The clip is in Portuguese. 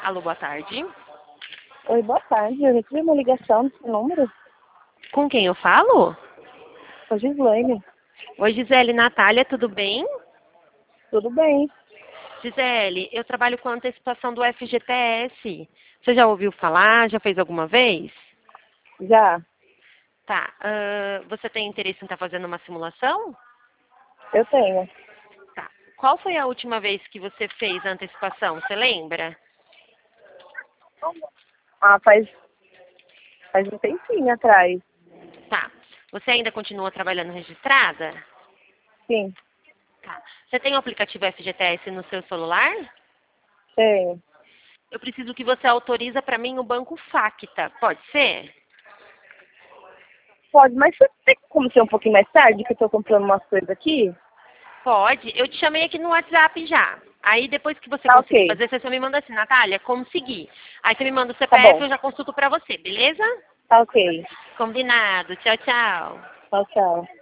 Alô, boa tarde. Oi, boa tarde. Eu recebi uma ligação desse número. Com quem eu falo? Sou Gislaine. Oi, Gisele, Natália, tudo bem? Tudo bem? Gisele, eu trabalho com antecipação do FGTS. Você já ouviu falar? Já fez alguma vez? Já. Tá. Você tem interesse em estar fazendo uma simulação? Eu tenho. Tá. Qual foi a última vez que você fez a antecipação? Você lembra? Ah, faz um tempinho atrás. Tá. Você ainda continua trabalhando registrada? Sim, Tá. Você tem o aplicativo FGTS no seu celular? tenho. Eu preciso que você autoriza para mim o banco Facta. Pode ser? Pode, mas você tem como ser um pouquinho mais tarde, que eu tô comprando umas coisas aqui? Pode. Eu te chamei aqui no WhatsApp já. Aí depois que você Tá conseguir ok. fazer, você só me manda assim, Natália, consegui. Aí você me manda o Tá CPF, bom. eu já consulto para você, beleza? Tá ok. Combinado. Tchau, tchau. Tchau, tchau.